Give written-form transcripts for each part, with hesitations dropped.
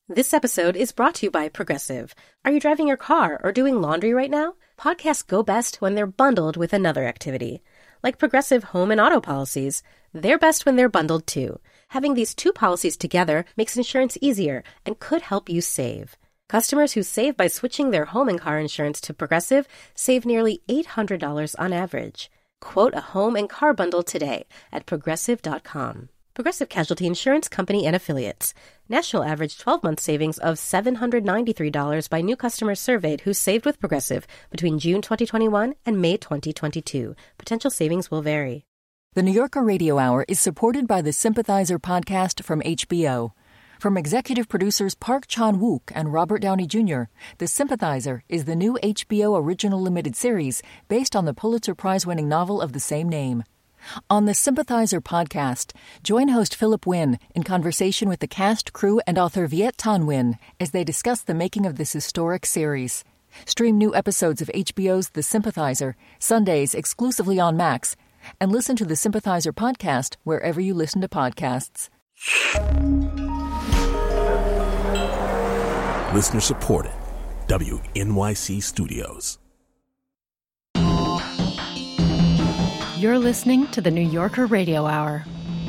This episode is brought to you by Progressive. Are you driving your car or doing laundry right now? Podcasts go best when they're bundled with another activity. Like Progressive home and auto policies, they're best when they're bundled too. Having these two policies together makes insurance easier and could help you save. Customers who save by switching their home and car insurance to Progressive save nearly $800 on average. Quote a home and car bundle today at Progressive.com. Progressive Casualty Insurance Company and Affiliates. National average 12-month savings of $793 by new customers surveyed who saved with Progressive between June 2021 and May 2022. Potential savings will vary. The New Yorker Radio Hour is supported by the Sympathizer podcast from HBO. From executive producers Park Chan-wook and Robert Downey Jr., The Sympathizer is the new HBO original limited series based on the Pulitzer Prize-winning novel of the same name. On the Sympathizer podcast, join host Philip Wynn in conversation with the cast, crew, and author Viet Thanh Nguyen as they discuss the making of this historic series. Stream new episodes of HBO's The Sympathizer, Sundays exclusively on Max, and listen to the Sympathizer podcast wherever you listen to podcasts. Listener supported. WNYC Studios. You're listening to the New Yorker Radio Hour.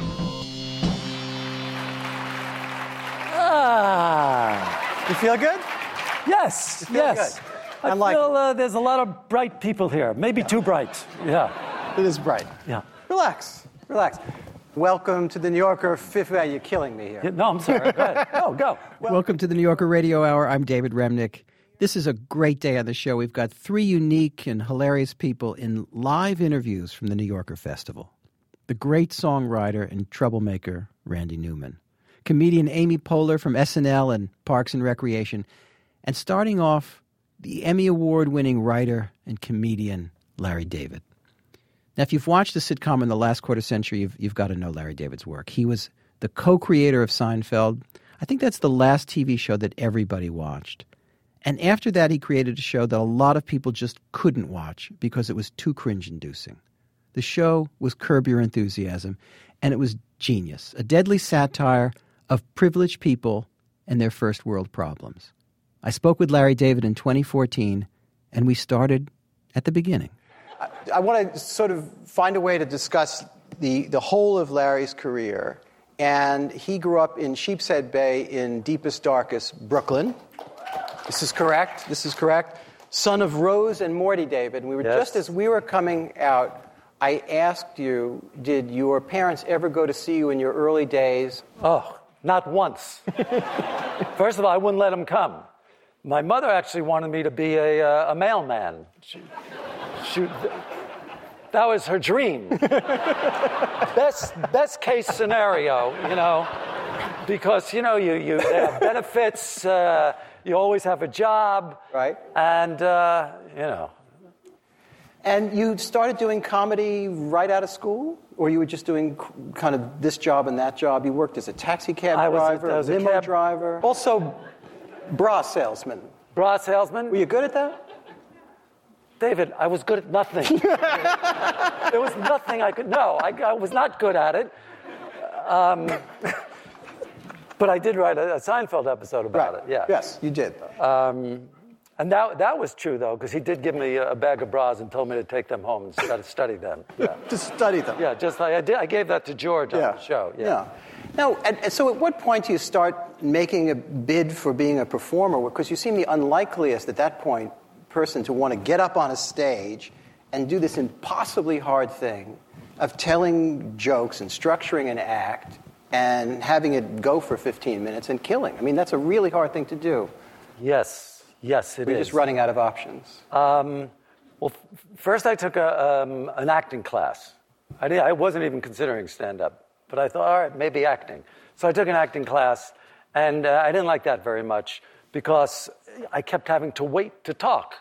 You feel good? Yes, feel yes. good. I feel there's a lot of bright people here. Maybe too bright. Yeah. It is bright. Yeah. Relax. Welcome to the New Yorker. You're killing me here. Yeah, no, I'm sorry. Go ahead. Go. Welcome to the New Yorker Radio Hour. I'm David Remnick. This is a great day on the show. We've got three unique and hilarious people in live interviews from the New Yorker Festival. The great songwriter and troublemaker, Randy Newman. Comedian Amy Poehler from SNL and Parks and Recreation. And starting off, the Emmy Award-winning writer and comedian, Larry David. Now, if you've watched the sitcom in the last quarter century, you've got to know Larry David's work. He was the co-creator of Seinfeld. I think that's the last TV show that everybody watched. And after that, he created a show that a lot of people just couldn't watch because it was too cringe-inducing. The show was Curb Your Enthusiasm, and it was genius, a deadly satire of privileged people and their first world problems. I spoke with Larry David in 2014, and we started at the beginning. I want to sort of find a way to discuss the whole of Larry's career. And he grew up in Sheepshead Bay in deepest, darkest Brooklyn. This is correct. Son of Rose and Morty David. And we were just as we were coming out, I asked you, did your parents ever go to see you in your early days? Oh, not once. First of all, I wouldn't let them come. My mother actually wanted me to be a mailman. That was her dream. Best case scenario, because, you have benefits, you always have a job. Right. And, And you started doing comedy right out of school? Or you were just doing kind of this job and that job? You worked as a taxi cab driver, I was limo a cab driver. Also, bra salesman. Bra salesman? Were you good at that? David, I was good at nothing. There was nothing I could... No, I was not good at it. But I did write a Seinfeld episode about it, yeah. Yes, you did. And that was true, though, because he did give me a bag of bras and told me to take them home and study them. Yeah. To study them. Yeah, I gave that to George on the show. Yeah. Now, so at what point do you start making a bid for being a performer? Because you seem the unlikeliest at that point person to want to get up on a stage and do this impossibly hard thing of telling jokes and structuring an act and having it go for 15 minutes and killing. I mean, that's a really hard thing to do. Yes, it is. We're just running out of options. First I took an acting class. I wasn't even considering stand-up, but I thought, all right, maybe acting. So I took an acting class, and I didn't like that very much because I kept having to wait to talk,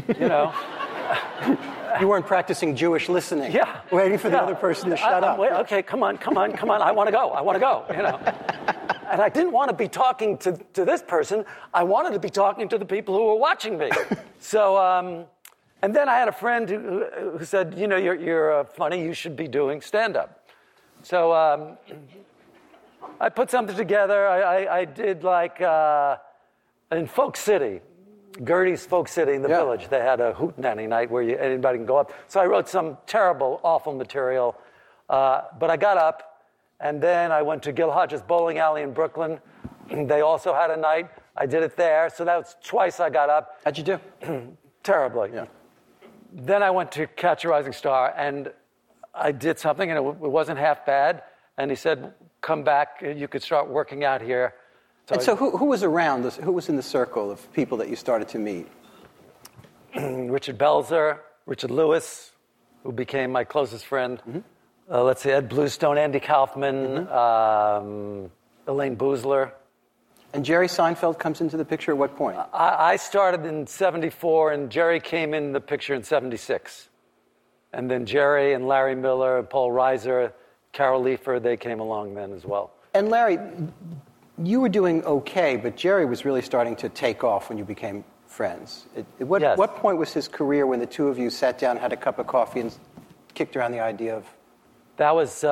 You weren't practicing Jewish listening. Yeah. Waiting for the other person to shut up. Okay, come on. I want to go. And I didn't want to be talking to this person. I wanted to be talking to the people who were watching me. So, and then I had a friend who said, you're funny, you should be doing stand-up. So I put something together. I did like in Folk City, Gertie's Folk City in the Village. They had a hootenanny night where anybody can go up. So I wrote some terrible, awful material. But I got up, and then I went to Gil Hodges Bowling Alley in Brooklyn. They also had a night. I did it there. So that was twice I got up. How'd you do? Terribly. Yeah. Then I went to Catch a Rising Star, and I did something, and it wasn't half bad. And he said, come back, you could start working out here. So who was around? Who was in the circle of people that you started to meet? Richard Belzer, Richard Lewis, who became my closest friend. Mm-hmm. Let's see, Ed Bluestone, Andy Kaufman, Elaine Boozler. And Jerry Seinfeld comes into the picture at what point? I started in 74, and Jerry came in the picture in 76. And then Jerry and Larry Miller and Paul Reiser, Carol Leifer, they came along then as well. And Larry, you were doing okay, but Jerry was really starting to take off when you became friends. What point was his career when the two of you sat down, had a cup of coffee, and kicked around the idea of... That was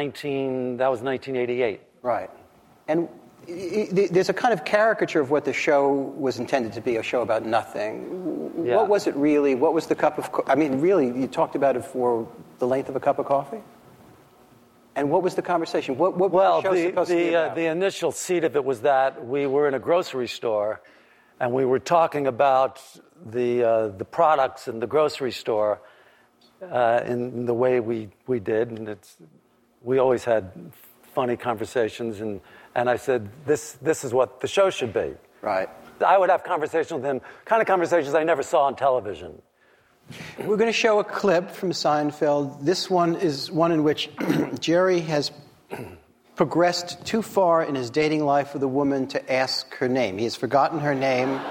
1988. Right. And there's a kind of caricature of what the show was intended to be, a show about nothing. Yeah. What was it really? What was the cup of... I mean, really, you talked about it for the length of a cup of coffee? And what was the conversation? What was the show supposed to be about? The initial seed of it was that we were in a grocery store, and we were talking about the products in the grocery store in the way we did, and we always had funny conversations, and I said, this is what the show should be. Right. I would have conversations with him, kind of conversations I never saw on television. We're going to show a clip from Seinfeld. This one is one in which Jerry has progressed too far in his dating life with a woman to ask her name. He has forgotten her name,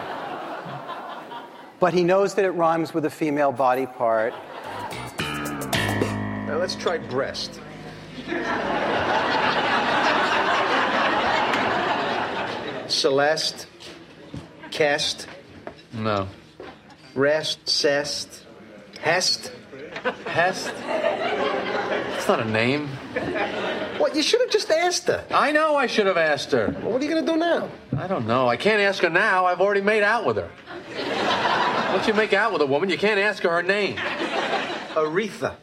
but he knows that it rhymes with a female body part. Now let's try breast. Celeste. Cast. No. Rest. Cest. Hest. Hest? It's not a name. What? You should have just asked her. I know I should have asked her. Well, what are you going to do now? I don't know. I can't ask her now. I've already made out with her. Once you make out with a woman, you can't ask her name. Aretha.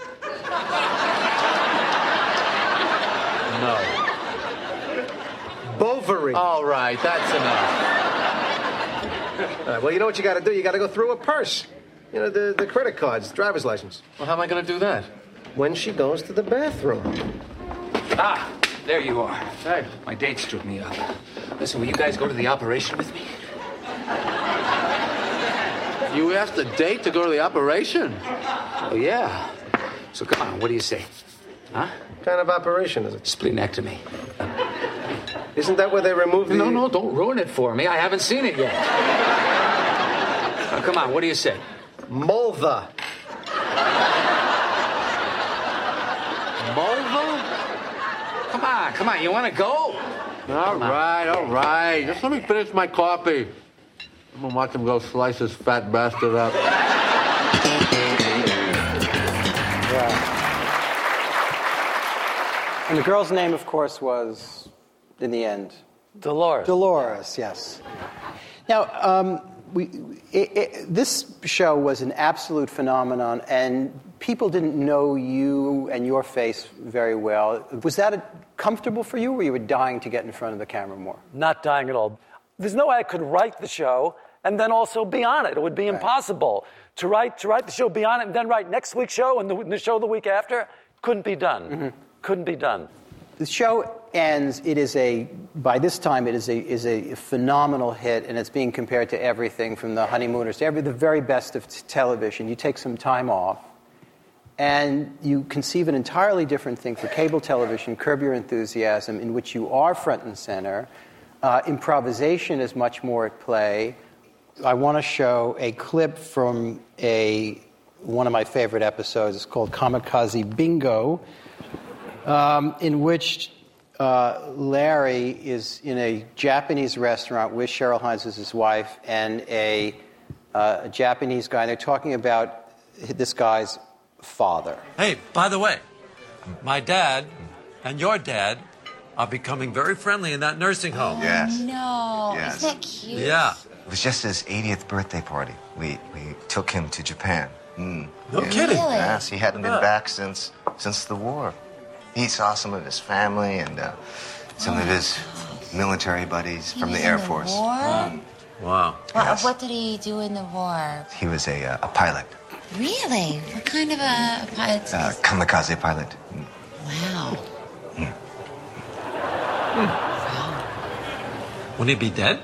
No. Bovary. All right, that's enough. All right, well, you know what you got to do? You got to go through her purse. You know, the credit cards, driver's license. Well, how am I going to do that? When she goes to the bathroom. Ah, there you are. Hey. My date stood me up. Listen, will you guys go to the operation with me? You asked a date to go to the operation? Oh, yeah. So come on, what do you say? Huh? What kind of operation is it? Splenectomy. Isn't that where they remove the... No, don't ruin it for me. I haven't seen it yet. Now, come on, what do you say? Mulva. Mulva? Come on, you want to go? All right. Just let me finish my coffee. I'm going to watch him go slice his fat bastard up. And the girl's name, of course, was, in the end... Dolores. Dolores, yes. Now, this show was an absolute phenomenon, and people didn't know you and your face very well. Was that comfortable for you, or you were dying to get in front of the camera more? Not dying at all. There's no way I could write the show and then also be on it. It would be impossible to write the show, be on it, and then write next week's show and the show the week after. Couldn't be done. Mm-hmm. Couldn't be done. The show ends. By this time, it is a phenomenal hit, and it's being compared to everything from The Honeymooners to the very best of television. You take some time off, and you conceive an entirely different thing for cable television, Curb Your Enthusiasm, in which you are front and center. Improvisation is much more at play. I want to show a clip from one of my favorite episodes. It's called Kamikaze Bingo, in which Larry is in a Japanese restaurant with Cheryl Hines as his wife and a Japanese guy. And they're talking about this guy's father. Hey, by the way, my dad and your dad are becoming very friendly in that nursing home. Yes. No. Yes. Isn't that cute? Yeah. It was just his 80th birthday party. We took him to Japan. No kidding. Really? Yes, he hadn't been back since the war. He saw some of his family and some of his military buddies from the Air Force. War? Wow. Yes. What did he do in the war? He was a pilot, Really? What kind of a pilot? kamikaze pilot. Wow. Wouldn't he be dead?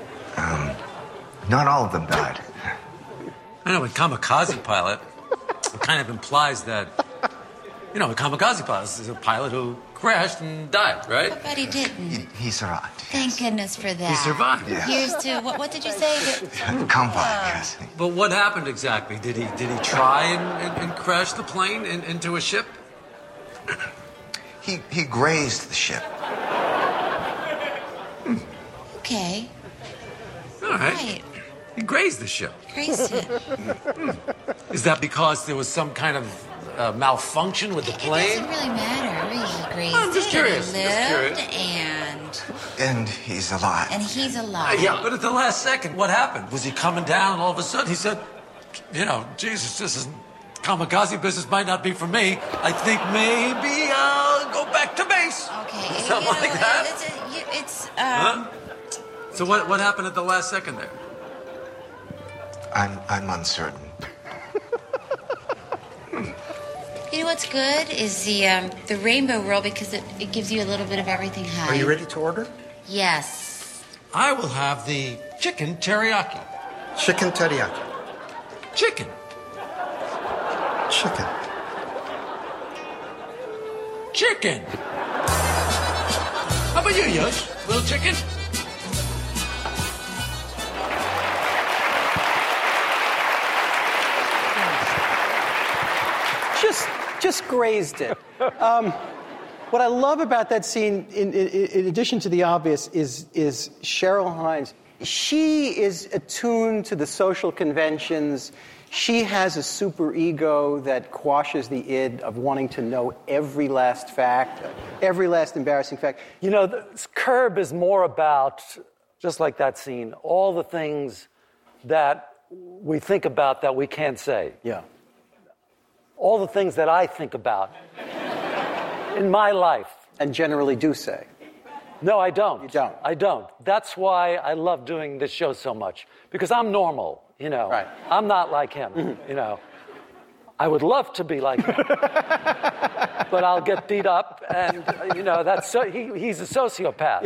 Not all of them died. I know, a kamikaze pilot, it kind of implies that, a kamikaze pilot is a pilot who crashed and died, right? But he didn't. He survived. Thank goodness for that. He survived. Yeah. Here's to what did you say? Combine, yes. But what happened exactly? Did he try and crash the plane into a ship? He grazed the ship. Okay. All right. Right. He grazed the ship. Grazed it. Is that because there was some kind of malfunction with the It plane? doesn't really matter. He grazed I'm just it. curious. He Just lived curious. And he's alive. and he's alive. Yeah, but at the last second, what happened? Was he coming down and all of a sudden he said, Jesus, this is kamikaze business might not be for me. I think maybe I'll go back to base. Okay. Something like that? Huh? So what happened at the last second there? I'm uncertain. You know what's good is the rainbow roll because it gives you a little bit of everything high. Are you ready to order? Yes. I will have the chicken teriyaki. Chicken teriyaki. Chicken. Chicken. Chicken. How about you, Yush? Little chicken? Just grazed it. What I love about that scene, in addition to the obvious, is Cheryl Hines. She is attuned to the social conventions. She has a super ego that quashes the id of wanting to know every last fact, every last embarrassing fact. Curb is more about, just like that scene, all the things that we think about that we can't say. Yeah. All the things that I think about in my life. And generally do say. No, I don't. You don't? I don't. That's why I love doing this show so much. Because I'm normal, Right. I'm not like him, I would love to be like him. But I'll get beat up, and, he's a sociopath,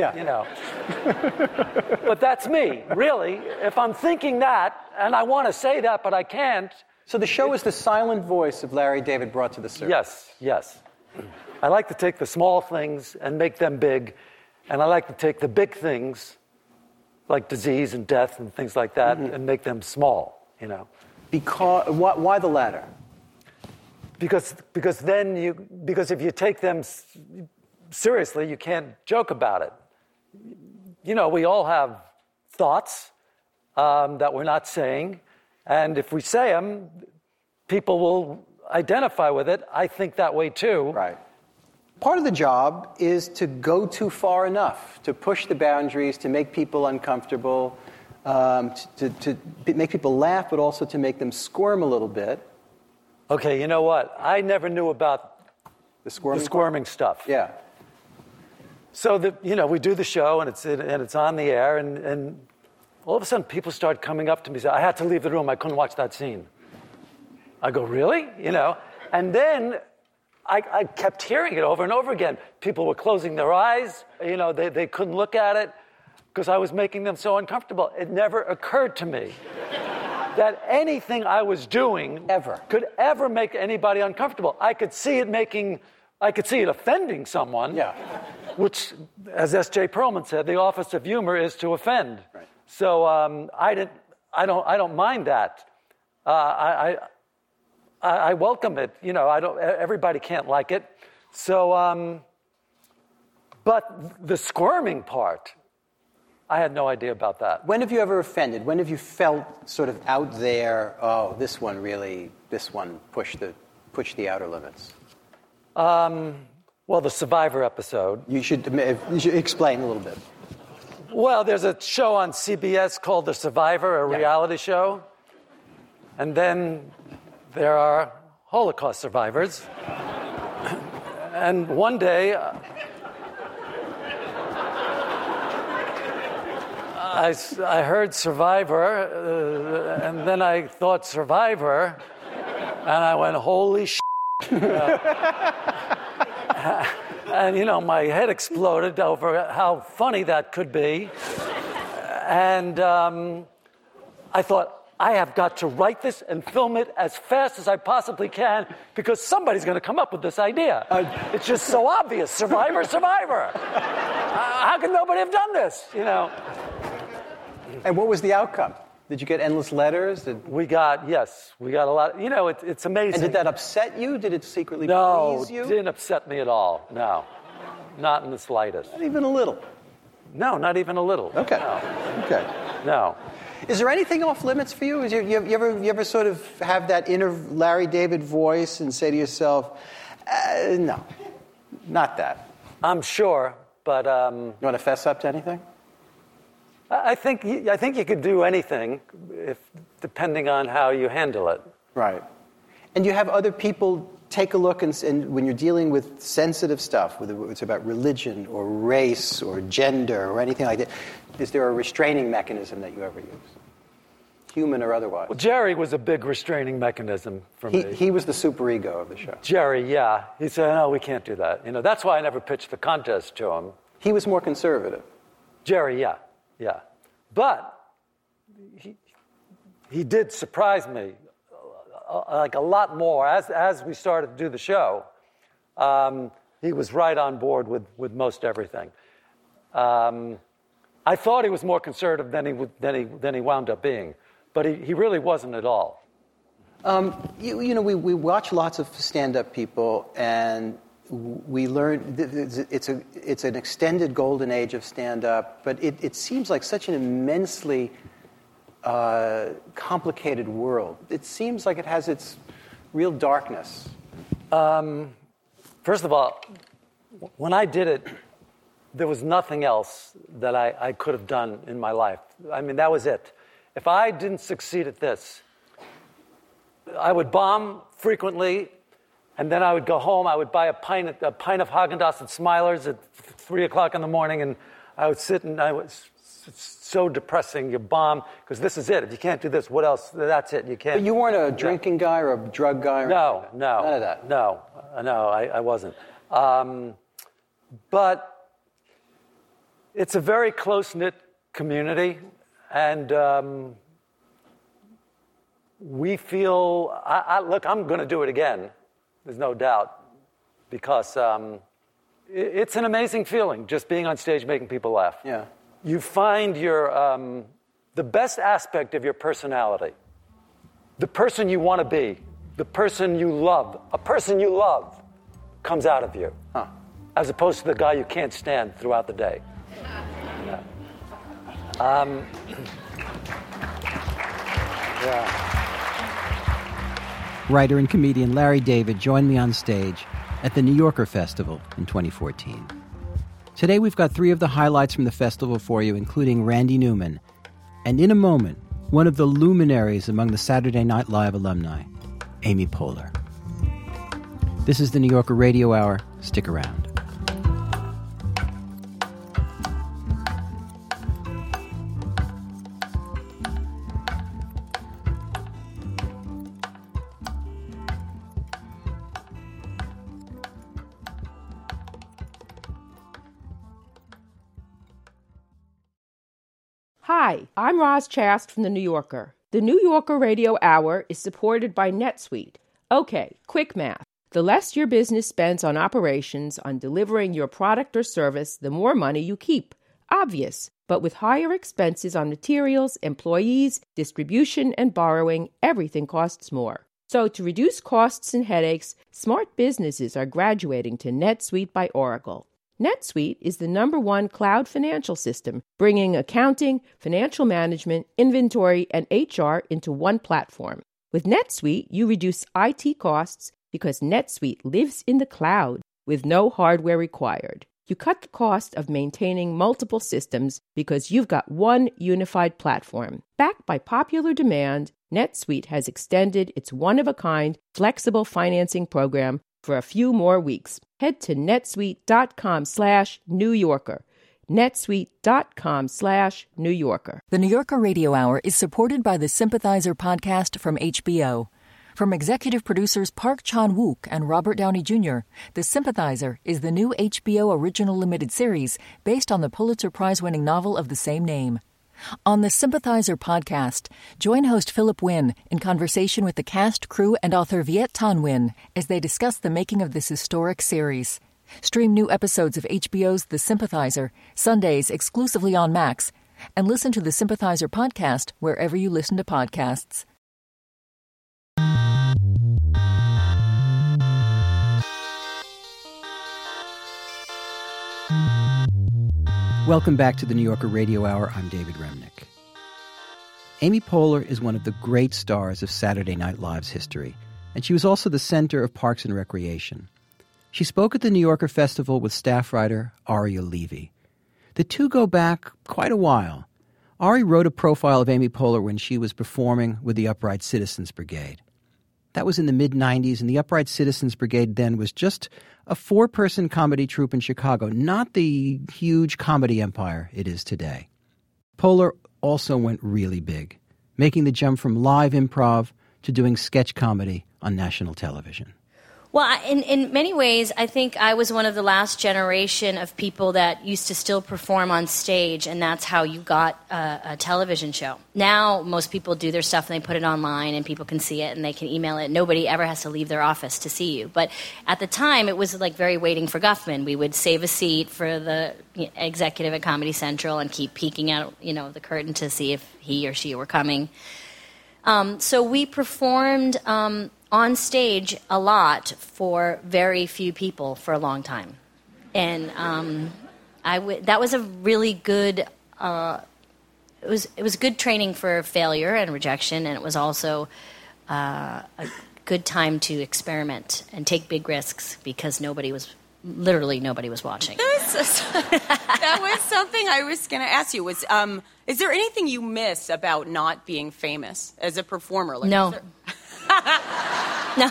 But that's me, really. If I'm thinking that, and I want to say that, but I can't. So the show is the silent voice of Larry David brought to the surface. Yes. I like to take the small things and make them big, and I like to take the big things, like disease and death and things like that, and make them small, Because why the latter? Because if you take them seriously, you can't joke about it. We all have thoughts that we're not saying, and if we say them, people will identify with it. I think that way too. Right. Part of the job is to go too far enough, to push the boundaries, to make people uncomfortable, to make people laugh, but also to make them squirm a little bit. Okay, you know what? I never knew about the squirming stuff. Yeah. So we do the show and it's on the air, and all of a sudden people start coming up to me and say, I had to leave the room, I couldn't watch that scene. I go, really? And then I kept hearing it over and over again. People were closing their eyes, they couldn't look at it because I was making them so uncomfortable. It never occurred to me that anything I was doing could ever make anybody uncomfortable. I could see it offending someone. Yeah. Which, as S.J. Perlman said, the office of humor is to offend. Right. So I don't mind that. I welcome it. Everybody can't like it. So, but the squirming part, I had no idea about that. When have you ever offended? When have you felt sort of out there, this one pushed the outer limits? Well, the Survivor episode. You should explain a little bit. Well, there's a show on CBS called The Survivor, a reality show. And then there are Holocaust survivors. And one day, I heard Survivor, and then I thought Survivor, and I went, holy shit. And, my head exploded over how funny that could be. And I thought, I have got to write this and film it as fast as I possibly can because somebody's going to come up with this idea. It's just so obvious. Survivor. How can nobody have done this, And what was the outcome? Did you get endless letters? We got a lot. It's amazing. And did that upset you? Did it secretly please you? No, it didn't upset me at all. No, not in the slightest. Not even a little? No, not even a little. Okay. No. Okay. No. Is there anything off limits for you? You ever sort of have that inner Larry David voice and say to yourself, no, not that? I'm sure, but... You want to fess up to anything? I think you could do anything, depending on how you handle it. Right. And you have other people take a look, and when you're dealing with sensitive stuff, whether it's about religion or race or gender or anything like that, is there a restraining mechanism that you ever use? Human or otherwise? Well, Jerry was a big restraining mechanism for me. He was the superego of the show. Jerry, yeah. He said, no, we can't do that. That's why I never pitched the contest to him. He was more conservative. Jerry, yeah. Yeah. But he did surprise me like a lot more as we started to do the show. He was right on board with most everything. I thought he was more conservative than he wound up being, but he really wasn't at all. We watch lots of stand-up people, and we learn it's an extended golden age of stand-up, but it seems like such an immensely complicated world. It seems like it has its real darkness. First of all, when I did it, there was nothing else that I could have done in my life. I mean, that was it. If I didn't succeed at this, I would bomb frequently, and then I would go home. I would buy a pint of Haagen-Dazs at Smiler's at 3 o'clock in the morning, and I would sit, and it's so depressing. You bomb, because this is it. If you can't do this, what else? That's it. You can't. But you weren't a drinking guy or a drug guy? No. None of that? No, I wasn't. But it's a very close-knit community, and we feel... look, I'm going to do it again. There's no doubt, because it's an amazing feeling, just being on stage making people laugh. Yeah. You find the best aspect of your personality, the person you want to be, the person you love, a person you love comes out of you, as opposed to the guy you can't stand throughout the day. Yeah. Writer and comedian Larry David joined me on stage at the New Yorker Festival in 2014. Today we've got 3 of the highlights from the festival for you, including Randy Newman, and in a moment, one of the luminaries among the Saturday Night Live alumni, Amy Poehler. This is the New Yorker Radio Hour. Stick around. Hi, I'm Roz Chast from The New Yorker. The New Yorker Radio Hour is supported by NetSuite. Okay, quick math. The less your business spends on operations, on delivering your product or service, the more money you keep. Obvious. But with higher expenses on materials, employees, distribution, and borrowing, everything costs more. So to reduce costs and headaches, smart businesses are graduating to NetSuite by Oracle. NetSuite is the #1 cloud financial system, bringing accounting, financial management, inventory, and HR into one platform. With NetSuite, you reduce IT costs because NetSuite lives in the cloud. with no hardware required. You cut the cost of maintaining multiple systems because you've got one unified platform. Backed by popular demand, NetSuite has extended its one-of-a-kind flexible financing program for a few more weeks. Head to netsuite.com/New Yorker. netsuite.com/New Yorker. The New Yorker Radio Hour is supported by the Sympathizer podcast from HBO. From executive producers Park Chan-wook and Robert Downey Jr., The Sympathizer is the new HBO original limited series based on the Pulitzer Prize-winning novel of the same name. On the Sympathizer podcast, join host Philip Wynn in conversation with the cast, crew, and author Viet Thanh Nguyen as they discuss the making of this historic series. Stream new episodes of HBO's The Sympathizer, Sundays exclusively on Max, and listen to the Sympathizer podcast wherever you listen to podcasts. Welcome back to the New Yorker Radio Hour. I'm David Remnick. Amy Poehler is one of the great stars of Saturday Night Live's history, and she was also the center of Parks and Recreation. She spoke at the New Yorker Festival with staff writer Ari Levy. The two go back quite a while. Ari wrote a profile of Amy Poehler when she was performing with the Upright Citizens Brigade. That was in the mid-'90s, and the Upright Citizens Brigade then was just a 4-person comedy troupe in Chicago, not the huge comedy empire it is today. Poehler also went really big, making the jump from live improv to doing sketch comedy on national television. Well, in many ways, I think I was one of the last generation of people that used to still perform on stage, and that's how you got a television show. Now, most people do their stuff and they put it online, and people can see it and they can email it. Nobody ever has to leave their office to see you. But at the time, it was like very waiting for Guffman. We would save a seat for the executive at Comedy Central and keep peeking out, the curtain to see if he or she were coming. So we performed on stage a lot for very few people for a long time. And that was a really good, it was good training for failure and rejection, and it was also a good time to experiment and take big risks because nobody was watching. That was something I was going to ask you. Was is there anything you miss about not being famous as a performer? No. No.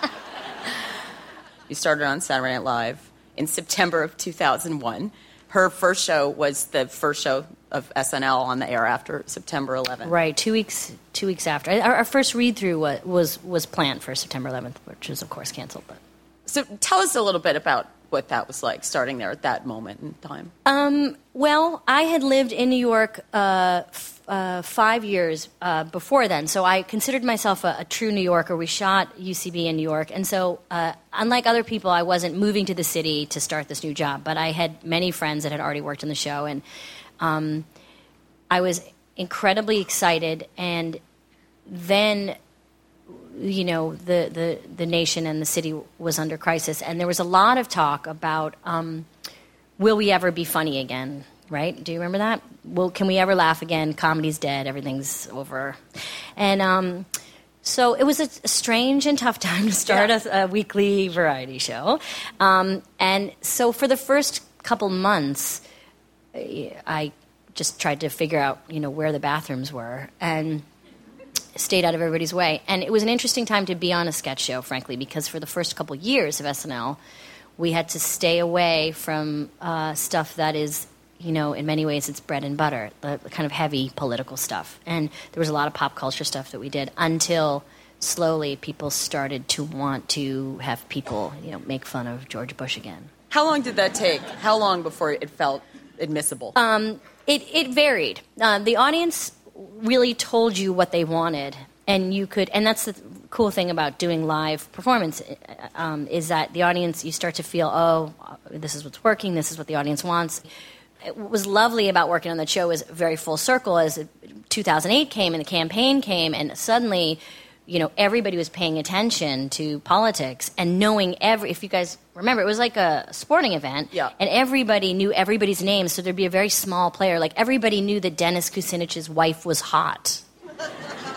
You started on Saturday Night Live in September of 2001. Her first show was the first show of SNL on the air after September 11th. Right, 2 weeks after. Our first read-through was planned for September 11th, which was, of course, canceled. But. So tell us a little bit about what that was like, starting there at that moment in time. Well, I had lived in New York 5 years before then, so I considered myself a true New Yorker. We shot UCB in New York, and so unlike other people, I wasn't moving to the city to start this new job, but I had many friends that had already worked in the show, and I was incredibly excited, and then the nation and the city was under crisis, and there was a lot of talk about will we ever be funny again, right? Do you remember that? Well, can we ever laugh again? Comedy's dead. Everything's over. And so it was a strange and tough time to start a weekly variety show. And so for the first couple months, I just tried to figure out, where the bathrooms were and stayed out of everybody's way. And it was an interesting time to be on a sketch show, frankly, because for the first couple years of SNL, we had to stay away from stuff that is, in many ways it's bread and butter, the kind of heavy political stuff. And there was a lot of pop culture stuff that we did until slowly people started to want to have people, make fun of George Bush again. How long did that take? How long before it felt admissible? It varied. The audience really told you what they wanted, and you could, and that's the cool thing about doing live performance, is that the audience, you start to feel, this is what's working, this is what the audience wants. What was lovely about working on that show was very full circle as 2008 came and the campaign came, and suddenly, everybody was paying attention to politics and knowing if you guys remember, it was like a sporting event, and everybody knew everybody's name, so there'd be a very small player. Like, everybody knew that Dennis Kucinich's wife was hot.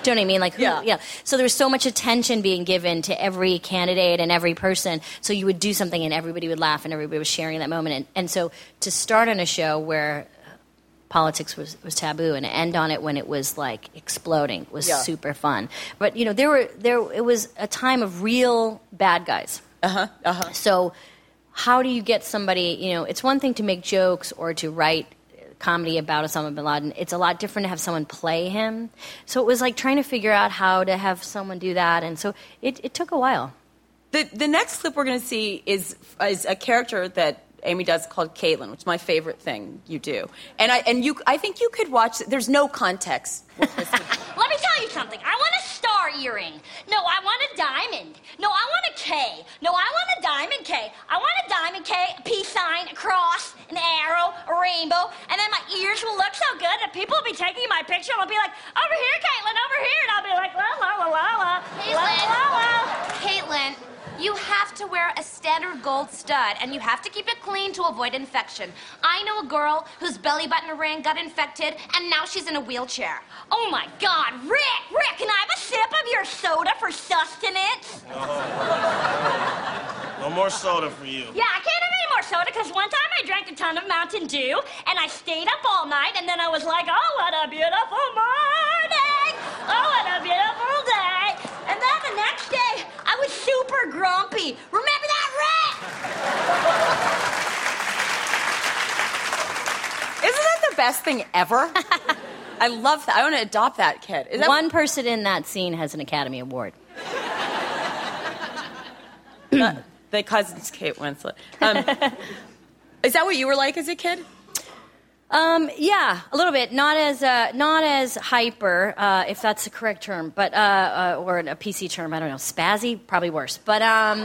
Do you know what I mean? Like, yeah. So there was so much attention being given to every candidate and every person. So you would do something and everybody would laugh and everybody was sharing that moment. And so to start on a show where politics was taboo and end on it when it was like exploding was super fun. But it was a time of real bad guys. So how do you get somebody? It's one thing to make jokes or to write comedy about Osama bin Laden. It's a lot different to have someone play him. So it was like trying to figure out how to have someone do that, and so it took a while. The next clip we're going to see is a character that Amy does called Caitlin, which is my favorite thing you do. And I think you could watch. There's no context. Let me tell you something. I want a star earring. No, I want a diamond. No, I want a K. No, I want a diamond K. I want a diamond K, a peace sign, a cross, an arrow, a rainbow, and then my ears will look so good that people will be taking my picture and will be like, over here, Caitlin, over here, and I'll be like, la, la, la, la, la, la, la, la. Caitlin, you have to wear a standard gold stud, and you have to keep it clean to avoid infection. I know a girl whose belly button ring got infected, and now she's in a wheelchair. Oh, my God. Rick, can I have a sip of your soda for sustenance? No more soda for you. Yeah, I can't have any more soda, because one time I drank a ton of Mountain Dew, and I stayed up all night, and then I was like, oh, what a beautiful morning. Oh, what a beautiful day. And then the next day, I was super grumpy. Remember that, Rick? Isn't that the best thing ever? I love that. I want to adopt that kid. One person in that scene has an Academy Award. The cousin's Kate Winslet. Is that what you were like as a kid? Yeah, a little bit. Not as hyper, if that's the correct term, but or a PC term. I don't know. Spazzy, probably worse. But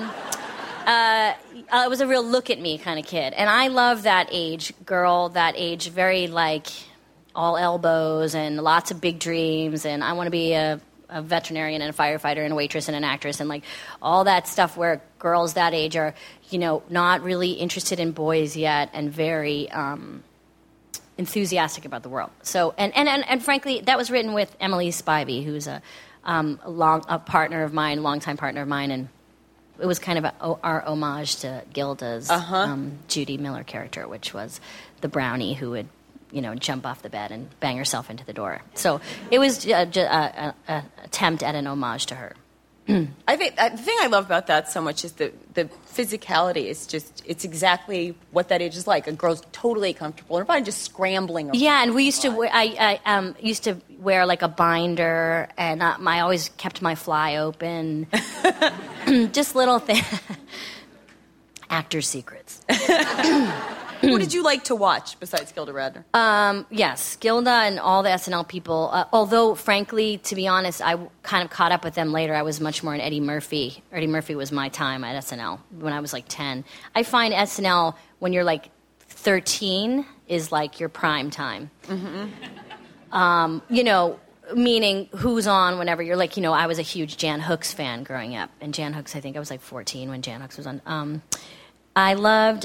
it was a real look at me kind of kid, and I love that age, very like all elbows and lots of big dreams, and I want to be a veterinarian and a firefighter and a waitress and an actress and like all that stuff where girls that age are, not really interested in boys yet and very enthusiastic about the world. So and frankly, that was written with Emily Spivey, who's a partner of mine, longtime partner of mine, and it was kind of our homage to Gilda's Judy Miller character, which was the brownie who would jump off the bed and bang herself into the door. So it was an attempt at an homage to her. I think the thing I love about that so much is the physicality. It's exactly what that age is like. A girl's totally comfortable. Her body just scrambling around. Yeah, and we used to wear, I used to wear like a binder, and I always kept my fly open. Just little things. Actor's secrets. Who did you like to watch besides Gilda Radner? Yes, Gilda and all the SNL people. Although, frankly, to be honest, I kind of caught up with them later. I was much more in Eddie Murphy. Eddie Murphy was my time at SNL when I was like 10. I find SNL when you're like 13 is like your prime time. Mm-hmm. Meaning who's on whenever you're like, I was a huge Jan Hooks fan growing up. And Jan Hooks, I think I was like 14 when Jan Hooks was on. I loved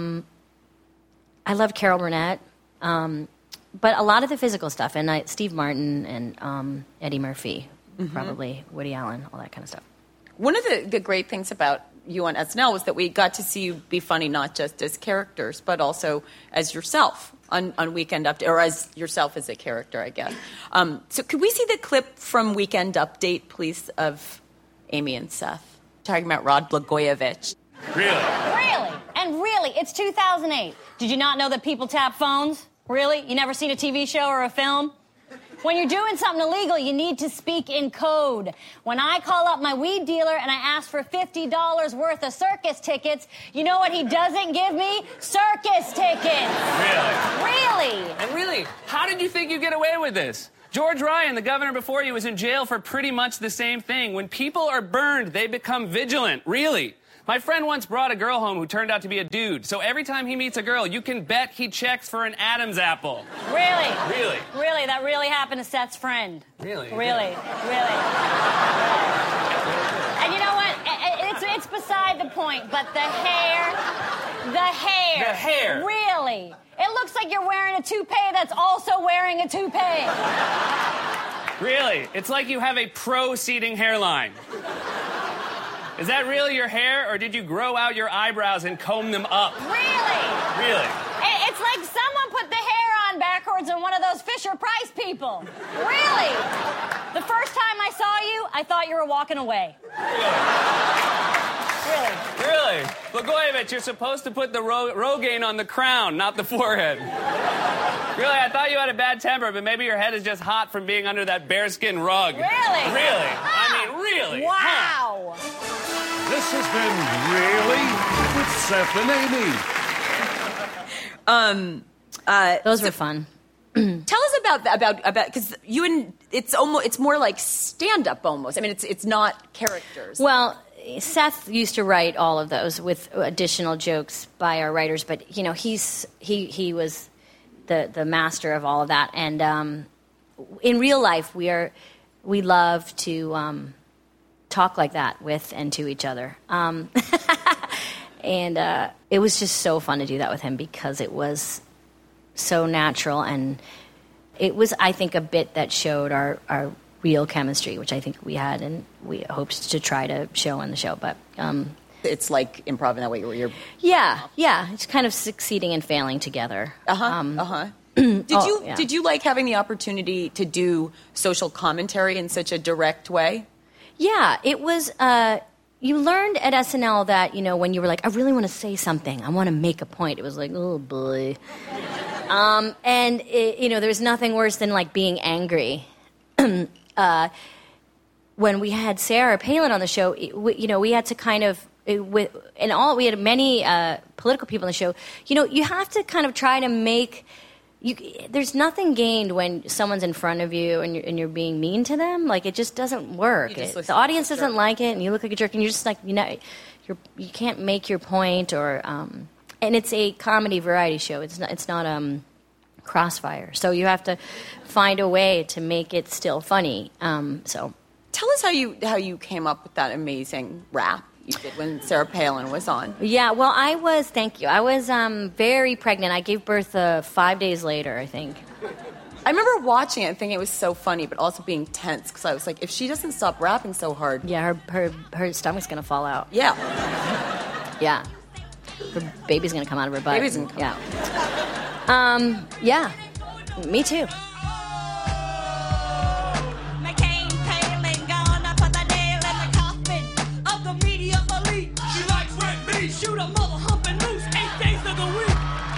Carol Burnett, but a lot of the physical stuff, and Steve Martin and Eddie Murphy, probably Woody Allen, all that kind of stuff. One of the great things about you on SNL was that we got to see you be funny not just as characters, but also as yourself on Weekend Update, or as yourself as a character, I guess. So could we see the clip from Weekend Update, please, of Amy and Seth talking about Rod Blagojevich? Really? And really, it's 2008. Did you not know that people tap phones? Really? You never seen a TV show or a film? When you're doing something illegal, you need to speak in code. When I call up my weed dealer and I ask for $50 worth of circus tickets, you know what he doesn't give me? Circus tickets. Really? And really, how did you think you'd get away with this? George Ryan, the governor before you, was in jail for pretty much the same thing. When people are burned, they become vigilant. Really. My friend once brought a girl home who turned out to be a dude. So every time he meets a girl, you can bet he checks for an Adam's apple. Really? Really? Really, that really happened to Seth's friend. Really? Really. And you know what? It's beside the point, but the hair. Really? It looks like you're wearing a toupee that's also wearing a toupee. Really? It's like you have a pro-seeding hairline. Is that really your hair, or did you grow out your eyebrows and comb them up? Really? Really? It's like someone put the hair on backwards on one of those Fisher-Price people. Really? The first time I saw you, I thought you were walking away. Really? Blagojevich, you're supposed to put the Rogaine on the crown, not the forehead. Really, I thought you had a bad temper, but maybe your head is just hot from being under that bearskin rug. Really? Really? Huh. I mean, really? Wow. Huh. This has been Really with Seth and Amy. Those were fun. Tell us about because it's more like stand-up almost. I mean, it's not characters. Well, Seth used to write all of those with additional jokes by our writers, but he was the master of all of that. And in real life, we love to talk like that with and to each other. And it was just so fun to do that with him because it was so natural, and it was, I think, a bit that showed our real chemistry, which I think we had, and we hoped to try to show on the show. But it's like improv in that way, where you're it's kind of succeeding and failing together. Did you like having the opportunity to do social commentary in such a direct way? Yeah, it was. You learned at SNL that when you were like, I really want to say something, I want to make a point. It was like, oh boy. And there's nothing worse than like being angry. When we had Sarah Palin on the show, we had to kind of, we had many political people on the show. You have to kind of try to make. There's nothing gained when someone's in front of you and you're being mean to them. Like, it just doesn't work. The audience doesn't like it, and you look like a jerk, and you're just like, you can't make your point. Or and it's a comedy variety show. It's not Crossfire. So you have to find a way to make it still funny. So tell us how you came up with that amazing rap you did when Sarah Palin was on. Yeah, well, I was very pregnant. I gave birth 5 days later, I think. I remember watching it and thinking it was so funny, but also being tense, because I was like, if she doesn't stop rapping so hard... Yeah, her stomach's going to fall out. Yeah. Yeah. Her baby's going to come out of her butt. Baby's going to come out. Yeah. Me too. Shoot a mother humping loose 8 days of the week.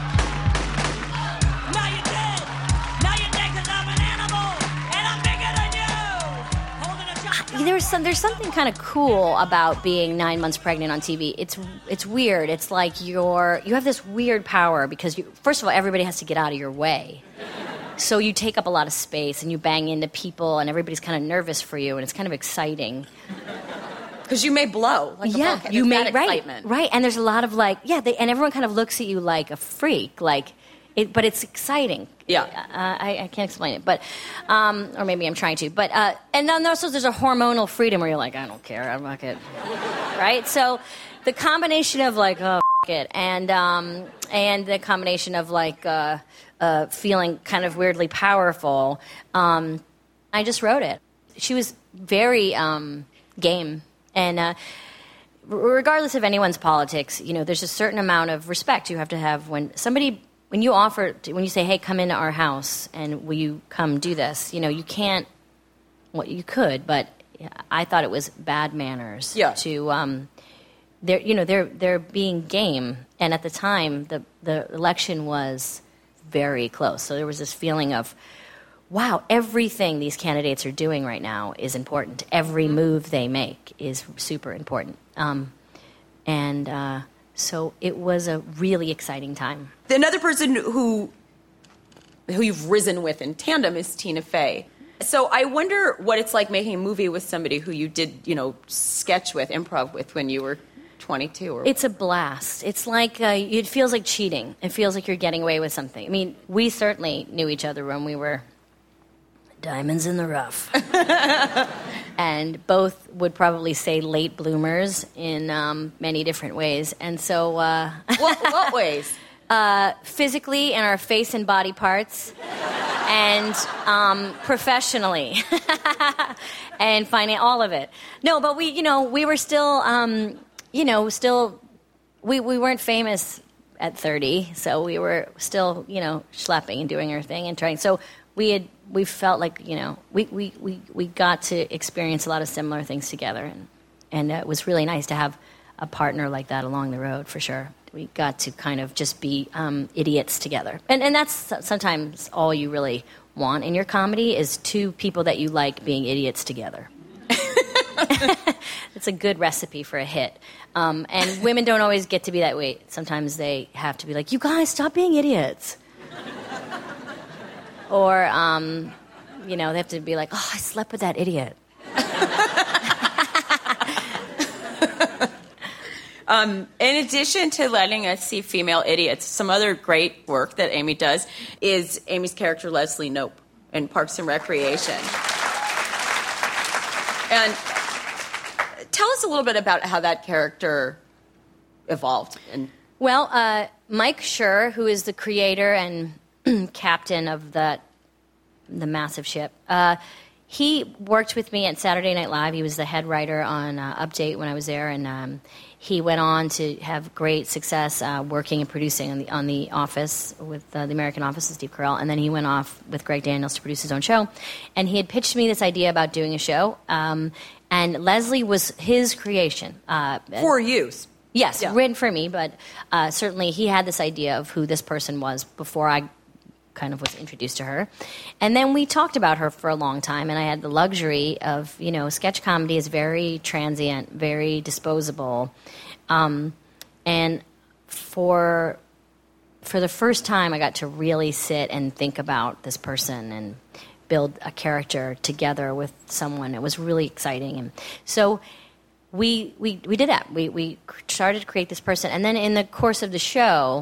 Now you're dead. Now you're dead 'cause I'm an animal and I'm bigger than you. There's something kind of cool about being 9 months pregnant on TV. It's weird. It's like you have this weird power because first of all, everybody has to get out of your way. So you take up a lot of space and you bang into people and everybody's kind of nervous for you and it's kind of exciting. Because you may blow. Like you may, excitement. Right. And there's a lot of and everyone kind of looks at you like a freak, but it's exciting. Yeah. I can't explain it, but, or maybe I'm trying to, but, and then also there's a hormonal freedom where you're like, I don't care, I'm not it. Right? So the combination of like, oh, it, and the combination of like, feeling kind of weirdly powerful, I just wrote it. She was very, game. And regardless of anyone's politics, there's a certain amount of respect you have to have when you say, hey, come into our house and will you come do this? You can't, well, you could, but I thought it was bad manners to, they're being game. And at the time, the election was very close. So there was this feeling of, wow, everything these candidates are doing right now is important. Every move they make is super important. So it was a really exciting time. Another person who you've risen with in tandem is Tina Fey. So I wonder what it's like making a movie with somebody who you did, sketch with, improv with when you were 22. It's a blast. It's like, it feels like cheating. It feels like you're getting away with something. I mean, we certainly knew each other when we were diamonds in the rough. And both would probably say late bloomers in many different ways. And so... What ways? physically and our face and body parts, and professionally, and all of it. No, but we were still, we weren't famous at 30, so we were still, schlepping and doing our thing and trying. So we felt like, we got to experience a lot of similar things together, and it was really nice to have a partner like that along the road, for sure. We got to kind of just be idiots together. And that's sometimes all you really want in your comedy is two people that you like being idiots together. It's a good recipe for a hit. And women don't always get to be that way. Sometimes they have to be like, you guys, stop being idiots. Or, they have to be like, oh, I slept with that idiot. In addition to letting us see female idiots, some other great work that Amy does is Amy's character Leslie Knope in Parks and Recreation. And tell us a little bit about how that character evolved. Well, Mike Schur, who is the creator and captain of the massive ship, he worked with me at Saturday Night Live. He was the head writer on Update when I was there, and he went on to have great success working and producing on the Office with the American Office with Steve Carell, and then he went off with Greg Daniels to produce his own show. And he had pitched me this idea about doing a show, and Leslie was his creation. For you. Yes, written for me, but certainly he had this idea of who this person was before I kind of was introduced to her. And then we talked about her for a long time, and I had the luxury of, sketch comedy is very transient, very disposable. And for the first time, I got to really sit and think about this person and build a character together with someone. It was really exciting. And so we did that. We started to create this person. And then in the course of the show,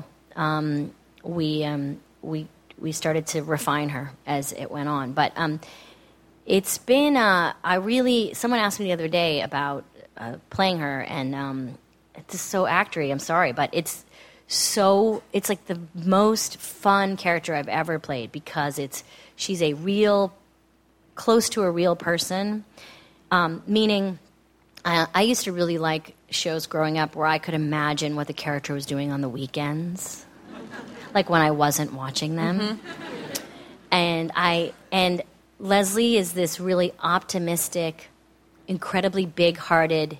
we started to refine her as it went on. But it's been, someone asked me the other day about playing her, and it's just so actory, I'm sorry, but it's like the most fun character I've ever played, because she's close to a real person, meaning I used to really like shows growing up where I could imagine what the character was doing on the weekends. Like when I wasn't watching them. Mm-hmm. And Leslie is this really optimistic, incredibly big-hearted,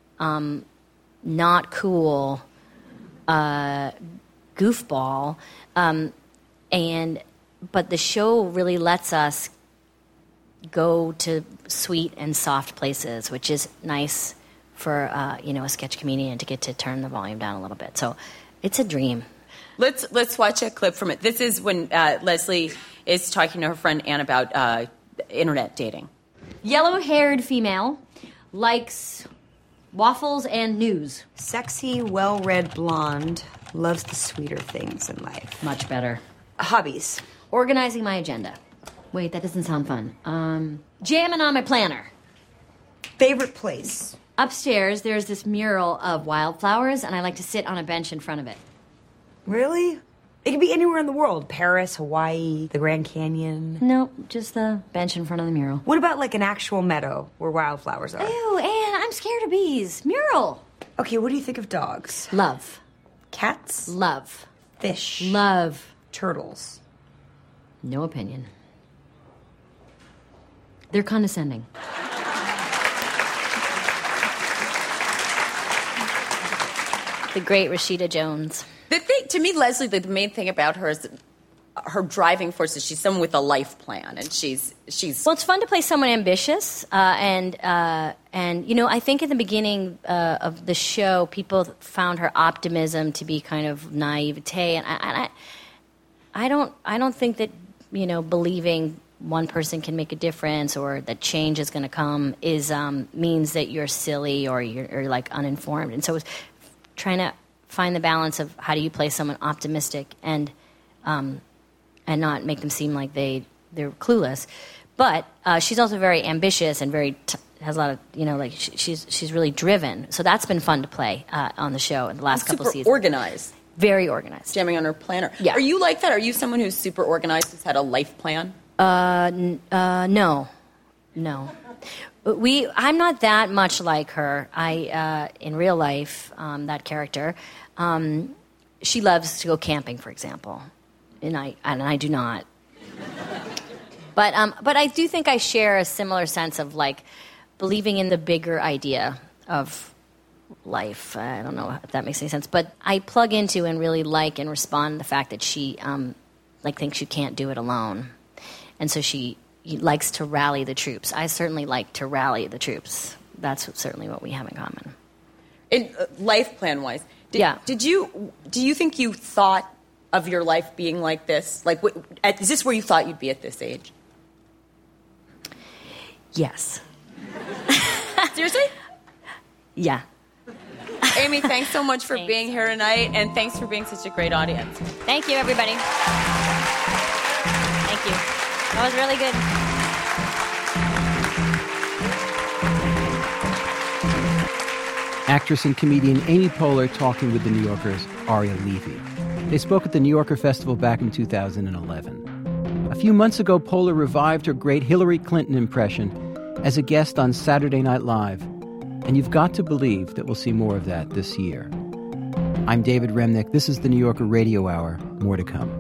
not cool goofball. But the show really lets us go to sweet and soft places, which is nice for a sketch comedian to get to turn the volume down a little bit. So it's a dream. Let's watch a clip from it. This is when Leslie is talking to her friend Anne about internet dating. Yellow-haired female likes waffles and news. Sexy, well-read blonde loves the sweeter things in life. Much better. Hobbies. Organizing my agenda. Wait, that doesn't sound fun. Jamming on my planner. Favorite place. Upstairs, there's this mural of wildflowers, and I like to sit on a bench in front of it. Really? It could be anywhere in the world. Paris, Hawaii, the Grand Canyon. Nope, just the bench in front of the mural. What about like an actual meadow where wildflowers are? Ew, Anne, I'm scared of bees. Mural. Okay, what do you think of dogs? Love. Cats? Love. Fish? Love. Turtles? No opinion. They're condescending. The great Rashida Jones. To me, Leslie, the main thing about her is her driving force is she's someone with a life plan, and she's. Well, it's fun to play someone ambitious, and I think at the beginning of the show, people found her optimism to be kind of naivete, and I don't think that believing one person can make a difference or that change is going to come means that you're silly or you're like uninformed, and so it's trying to find the balance of how do you play someone optimistic and not make them seem like they're clueless. But she's also very ambitious and has a lot of she's really driven. So that's been fun to play on the show in the last couple super seasons. Organized. Very organized. Jamming on her planner. Yeah. Are you like that? Are you someone who's super organized, who's had a life plan? No. I'm not that much like her. In real life, that character, she loves to go camping, for example, and I do not. But I do think I share a similar sense of like believing in the bigger idea of life. I don't know if that makes any sense, but I plug into and really like and respond to the fact that she thinks you can't do it alone, and so she likes to rally the troops. I certainly like to rally the troops. That's certainly what we have in common. In life plan wise, do you think you thought of your life being like this? Like, is this where you thought you'd be at this age? Yes. Seriously? Yeah. Amy, thanks so much for being here tonight, and thanks for being such a great audience. Thank you, everybody. Thank you. That was really good. Actress and comedian Amy Poehler talking with the New Yorker's Aria Levy. They spoke at the New Yorker Festival back in 2011. A few months ago, Poehler revived her great Hillary Clinton impression as a guest on Saturday Night Live. And you've got to believe that we'll see more of that this year. I'm David Remnick. This is the New Yorker Radio Hour. More to come.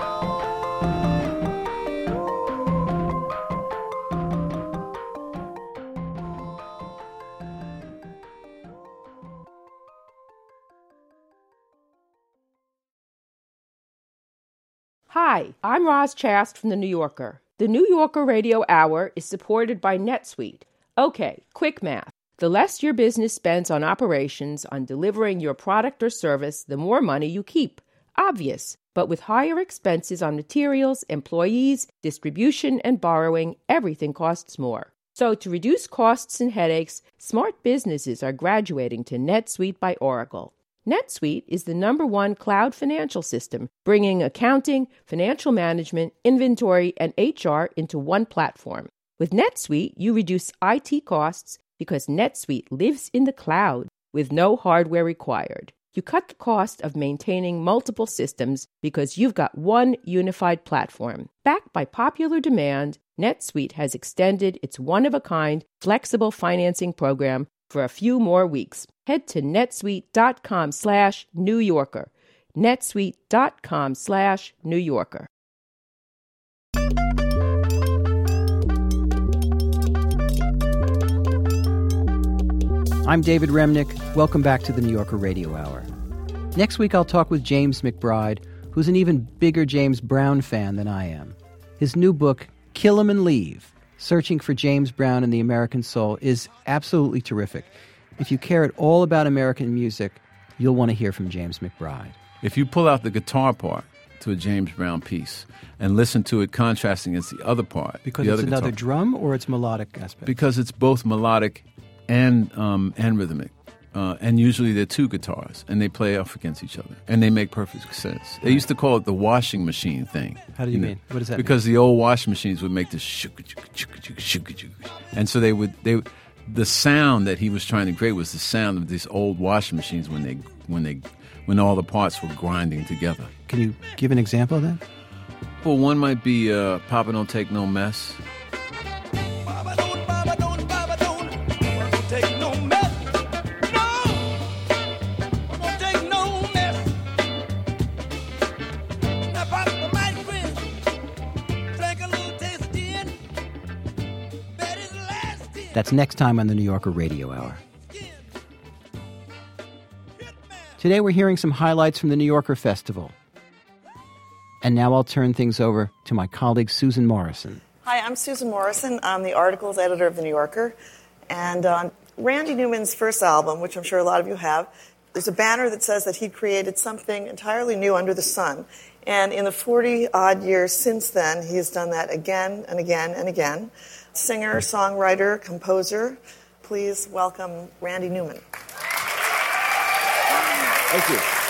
Hi, I'm Roz Chast from The New Yorker. The New Yorker Radio Hour is supported by NetSuite. Okay, quick math. The less your business spends on operations, on delivering your product or service, the more money you keep. Obvious. But with higher expenses on materials, employees, distribution, and borrowing, everything costs more. So to reduce costs and headaches, smart businesses are graduating to NetSuite by Oracle. NetSuite is the #1 cloud financial system, bringing accounting, financial management, inventory, and HR into one platform. With NetSuite, you reduce IT costs because NetSuite lives in the cloud with no hardware required. You cut the cost of maintaining multiple systems because you've got one unified platform. Backed by popular demand, NetSuite has extended its one-of-a-kind flexible financing program for a few more weeks. Head to netsuite.com/New Yorker. netsuite.com/New Yorker. I'm David Remnick. Welcome back to the New Yorker Radio Hour. Next week, I'll talk with James McBride, who's an even bigger James Brown fan than I am. His new book, Kill 'Em and Leave, Searching for James Brown and the American Soul, is absolutely terrific. If you care at all about American music, you'll want to hear from James McBride. If you pull out the guitar part to a James Brown piece and listen to it contrasting against the other part. Because it's another drum or it's melodic aspect? Because it's both melodic and rhythmic. And usually they're two guitars, and they play off against each other, and they make perfect sense. They used to call it the washing machine thing. How do you mean? What does that mean? Because the old washing machines would make this and so the sound that he was trying to create was the sound of these old washing machines when all the parts were grinding together. Can you give an example of that? Well, one might be Papa Don't Take No Mess. That's next time on the New Yorker Radio Hour. Today we're hearing some highlights from the New Yorker Festival. And now I'll turn things over to my colleague Susan Morrison. Hi, I'm Susan Morrison. I'm the articles editor of The New Yorker. And on Randy Newman's first album, which I'm sure a lot of you have, there's a banner that says that he created something entirely new under the sun. And in the 40-odd years since then, he has done that again and again and again. Singer, songwriter, composer, please welcome Randy Newman. Thank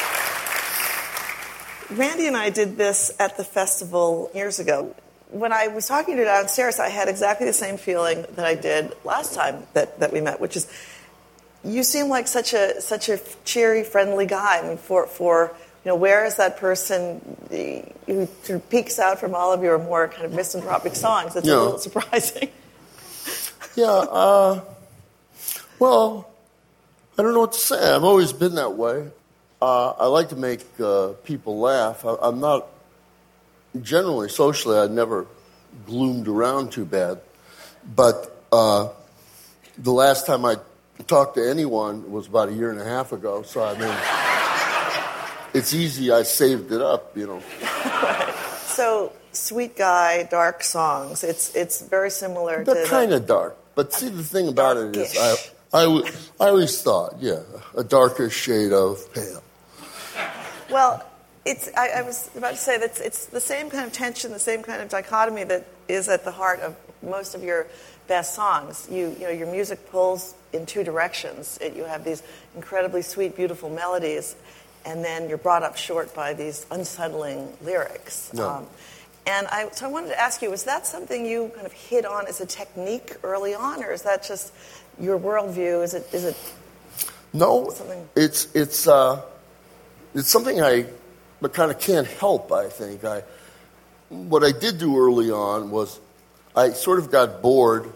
you. Randy and I did this at the festival years ago. When I was talking to you downstairs, I had exactly the same feeling that I did last time that we met, which is you seem like such a cheery, friendly guy. I mean, for where is that person who sort of peeks out from all of your more kind of misanthropic songs? It's a little surprising. Yeah, well, I don't know what to say. I've always been that way. I like to make people laugh. I'm not, generally, socially, I never gloomed around too bad. But the last time I talked to anyone was about a year and a half ago. So, I mean, it's easy. I saved it up, So, sweet guy, dark songs. It's very similar to... They're kind of dark. But see, the thing about it is, I always thought, a darker shade of pale. Well, I was about to say that it's the same kind of tension, the same kind of dichotomy that is at the heart of most of your best songs. Your music pulls in two directions. You have these incredibly sweet, beautiful melodies, and then you're brought up short by these unsettling lyrics. No. So I wanted to ask you, was that something you kind of hit on as a technique early on, or is that just your worldview? Is it? No, something? It's something I kind of can't help. I think what I did do early on was I sort of got bored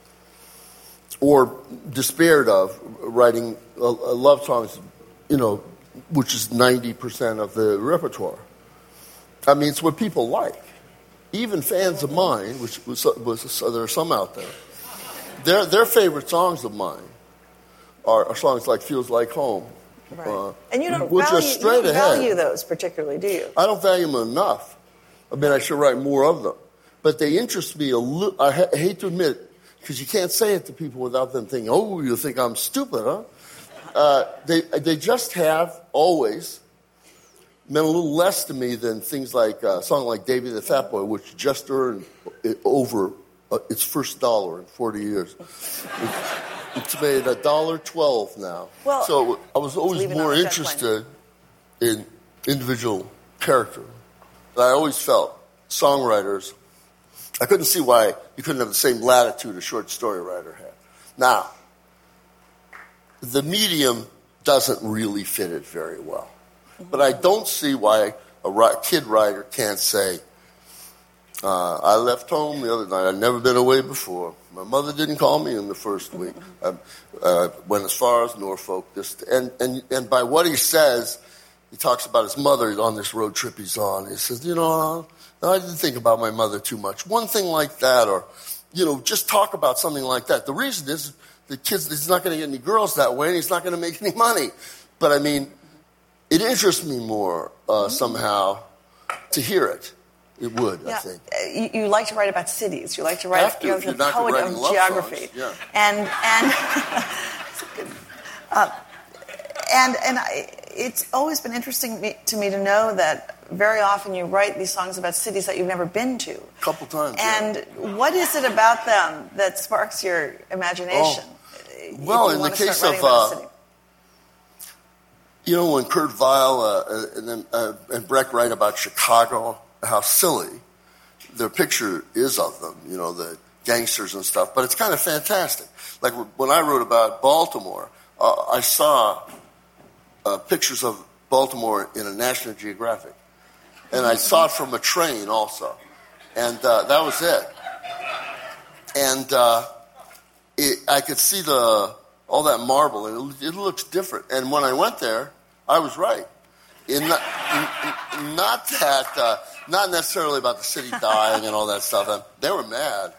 or despaired of writing love songs, which is 90% of the repertoire. I mean, it's what people like. Even fans of mine, which there are some out there, their favorite songs of mine are songs like "Feels Like Home," right. And you don't straight ahead. Value those particularly, do you? I don't value them enough. I mean, I should write more of them, but they interest me a little. I hate to admit, because you can't say it to people without them thinking, "Oh, you think I'm stupid, huh?" They just have always meant a little less to me than things like a song like Davy the Fat Boy, which just earned over its first $1 in 40 years. It's made $1.12 now. Well, so I was always more interested in individual character. I always felt songwriters, I couldn't see why you couldn't have the same latitude a short story writer had. Now, the medium doesn't really fit it very well. But I don't see why a kid writer can't say, I left home the other night. I'd never been away before. My mother didn't call me in the first week. I went as far as Norfolk. And by what he says, he talks about his mother on this road trip he's on. He says, I didn't think about my mother too much. One thing like that, or, just talk about something like that. The reason is the kid's he's not going to get any girls that way, and he's not going to make any money. But, I mean, it interests me more somehow to hear it. It would, I think. You like to write about cities. You like to write you're the not poet of geography. Songs. Yeah. And it's always been interesting to me to know that very often you write these songs about cities that you've never been to. A couple times. And what is it about them that sparks your imagination? Well, in the case of when Kurt Weill and Breck write about Chicago, how silly their picture is of them, the gangsters and stuff. But it's kind of fantastic. Like when I wrote about Baltimore, I saw pictures of Baltimore in a National Geographic. And I saw it from a train also. And that was it. And I could see all that marble, and it looks different. And when I went there, I was right. Not necessarily about the city dying and all that stuff. They were mad.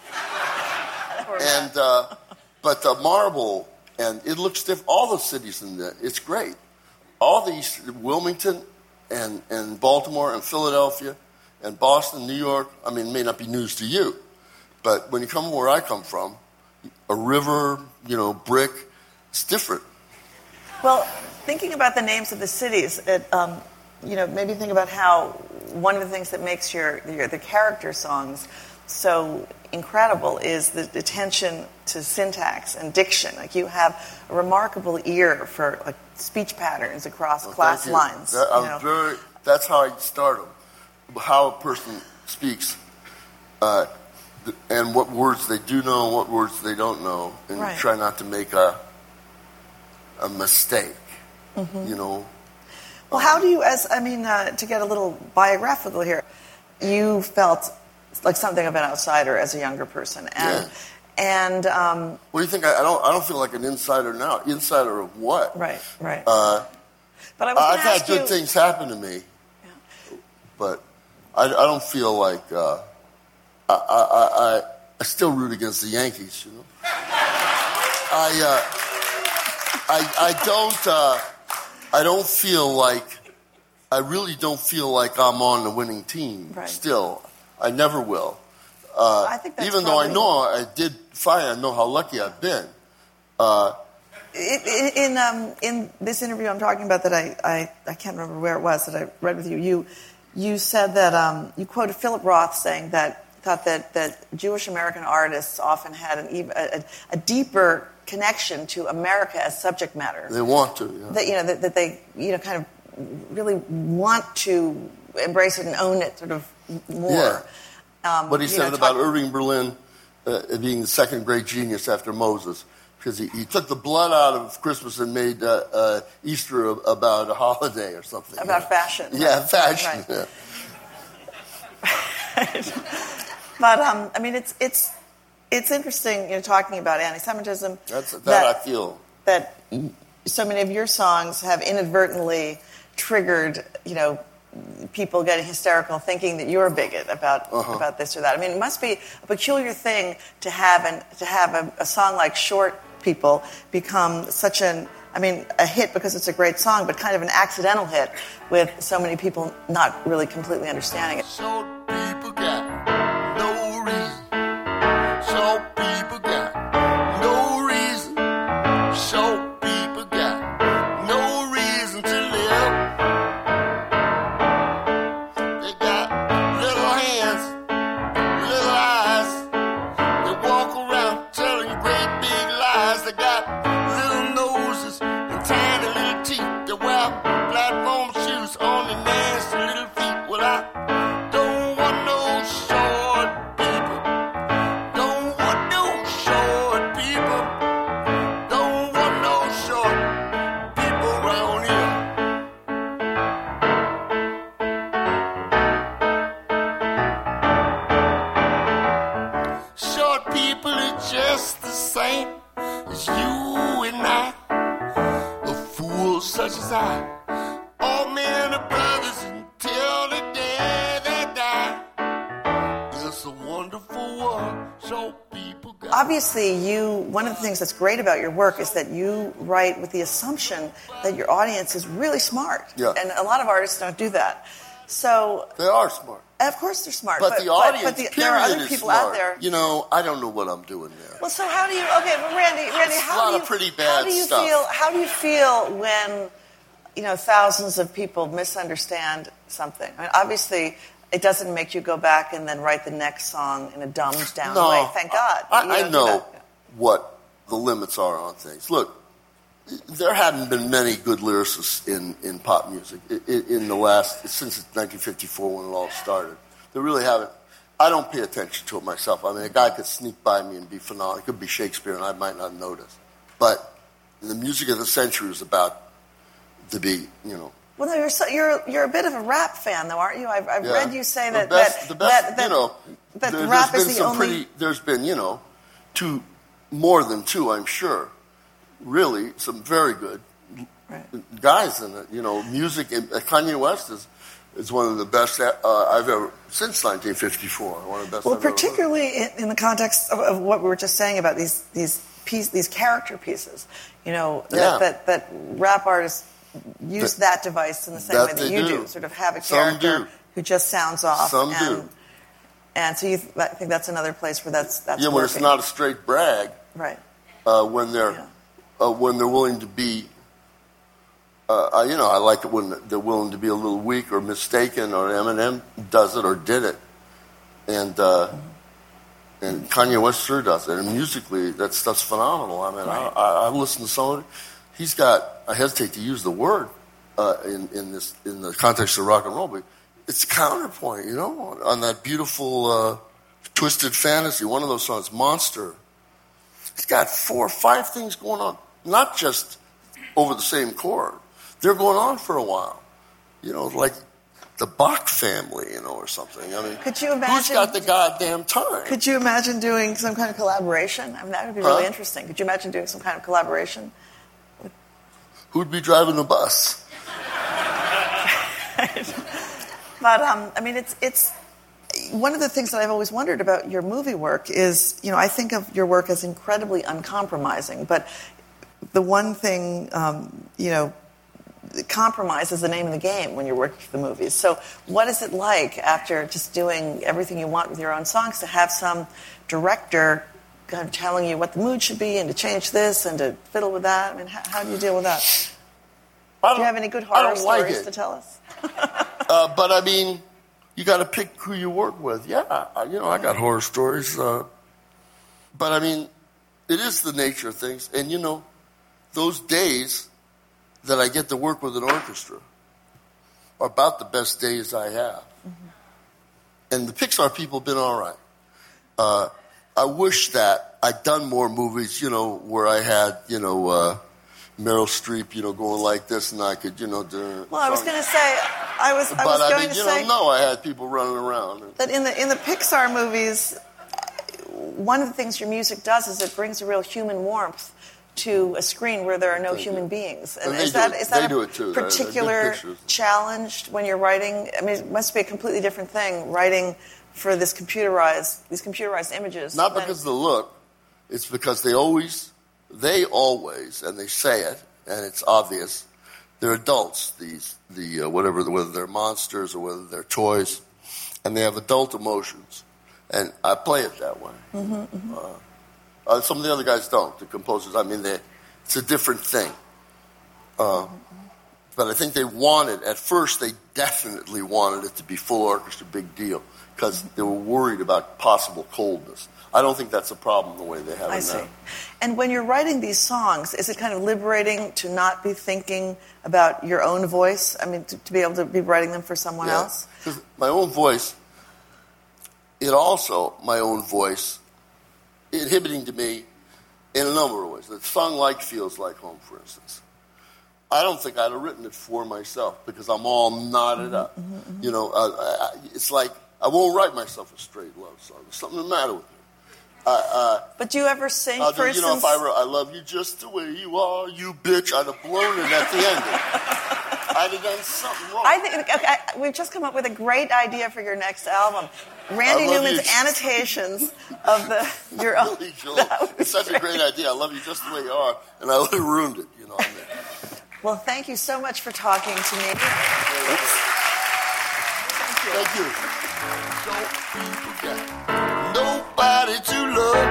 But the marble, and it looks different. All the cities in there, it's great. All these, Wilmington and Baltimore and Philadelphia and Boston, New York, I mean, it may not be news to you, but when you come where I come from, a river, brick, it's different. Well, thinking about the names of the cities, maybe think about how one of the things that makes the character songs so incredible is the attention to syntax and diction. Like you have a remarkable ear for like speech patterns across class lines. That's how I start them. How a person speaks, and what words they do know, and what words they don't know, and try not to make a mistake. Well, how do you, to get a little biographical here, you felt like something of an outsider as a younger person, and what do you think? I don't feel like an insider now. Insider of what? Right. But I've had good things happen to me, but I don't feel like I still root against the Yankees. You know, I don't feel like. I really don't feel like I'm on the winning team. Right. Still, I never will. I think that's even though I know I did fine, I know how lucky I've been. In this interview I'm talking about that I can't remember where it was that I read with you, you said that you quoted Philip Roth saying that thought that Jewish American artists often had a deeper connection to America as subject matter. They want to. Yeah. That they kind of really want to embrace it and own it sort of more. Yeah. What he said about Irving Berlin being the second great genius after Moses, because he took the blood out of Christmas and made Easter about a holiday or something. About fashion. Yeah, fashion. Right. Yeah. But it's interesting, talking about anti-Semitism. I feel that so many of your songs have inadvertently triggered, people getting hysterical, thinking that you're a bigot about this or that. I mean, it must be a peculiar thing to have a song like "Short People" become such a hit because it's a great song, but kind of an accidental hit with so many people not really completely understanding it. Short people got no reason. Short people got no reason. Short people got no reason to live. They got little hands, little eyes. They walk around telling great big lies. They got little noses and tiny little teeth. They wear platform shoes on their nasty little feet. Well, I don't want no short people. Don't want no short people. Don't want no short people around here. Short people are just the same as you and I. A fool such as I. All men are brothers until the day they die. It's a wonderful world. Short people got. Obviously, one of the things that's great about your work is that you write with the assumption that your audience is really smart. Yeah. And a lot of artists don't do that. So They are smart. of course they're smart. But the audience, there are other is people smart. out there. I don't know what I'm doing there. Well, so how do you? Okay, but Randy, It's how a lot do you? of pretty how bad do you stuff. feel? How do you feel when thousands of people misunderstand something? I mean, obviously, it doesn't make you go back and then write the next song in a dumbed down way. Thank God. I know what the limits are on things. Look, there hadn't been many good lyricists in pop music since 1954 when it all started. There really haven't. I don't pay attention to it myself. I mean, a guy could sneak by me and be phenomenal. It could be Shakespeare, and I might not notice. But the music of the century is about to be, Well, no, you're a bit of a rap fan, though, aren't you? I've read you say that the best, that rap is the only. There's been, more than two, I'm sure. Really, some very good guys in it. Music. Kanye West is one of the best I've ever since 1954. One of the best. Well, I've ever particularly in the context of what we were just saying about these character pieces. That rap artists use that device in the same way that you do. Sort of have a character who just sounds off. Some do. And so I think that's another place where that's when working. it's not a straight brag. Right. When they're willing to be, I like it when they're willing to be a little weak or mistaken, or Eminem does it or did it, and Kanye West sure does it. And musically, that stuff's phenomenal. I mean, I listen to some of it. He's got. I hesitate to use the word in the context of rock and roll, but it's counterpoint, on that beautiful Twisted Fantasy. One of those songs, Monster. It's got 4 or 5 things going on, not just over the same chord. They're going on for a while. like the Bach family, or something. I mean, could you imagine, who's got the goddamn time? Could you imagine doing some kind of collaboration? I mean, that would be really interesting. Could you imagine doing some kind of collaboration? Who'd be driving the bus? But, I mean, it's one of the things that I've always wondered about your movie work is, I think of your work as incredibly uncompromising, but the one thing, compromise is the name of the game when you're working for the movies. So what is it like after just doing everything you want with your own songs to have some director kind of telling you what the mood should be and to change this and to fiddle with that? I mean, how do you deal with that? Do you have any good horror stories to tell us? But I mean, you got to pick who you work with. Yeah, I got horror stories. But I mean, it is the nature of things. And those days that I get to work with an orchestra are about the best days I have. Mm-hmm. And the Pixar people have been all right. I wish that I'd done more movies, where I had, Meryl Streep, going like this, and I could, do. Well, I was going to say, I had people running around. That in the Pixar movies, one of the things your music does is it brings a real human warmth to a screen where there are no human beings. And is that a particular challenge when you're writing? I mean, it must be a completely different thing writing for these computerized images. Not because of the look, it's because they always, and they say it, and it's obvious, they're adults, whether they're monsters or whether they're toys, and they have adult emotions. And I play it that way. Mm-hmm, mm-hmm. Some of the other guys don't, the composers. I mean, it's a different thing. But I think at first they definitely wanted it to be full orchestra, big deal, because they were worried about possible coldness. I don't think that's a problem the way they have it now. I see. And when you're writing these songs, is it kind of liberating to not be thinking about your own voice? I mean, to be able to be writing them for someone else? Because my own voice, inhibiting to me in a number of ways. The song Like Feels Like Home, for instance. I don't think I'd have written it for myself because I'm all knotted up. Mm-hmm. It's like I won't write myself a straight love song. There's something the matter with me. But do you ever sing, for instance... if I wrote, I love you just the way you are, you bitch, I'd have blown it at the end. I'd have done something wrong. I think we've just come up with a great idea for your next album. Randy Newman's annotations of your own... It's such a great idea. I love you just the way you are, and I would have ruined it, Well, thank you so much for talking to me. Thank you. Nobody to love.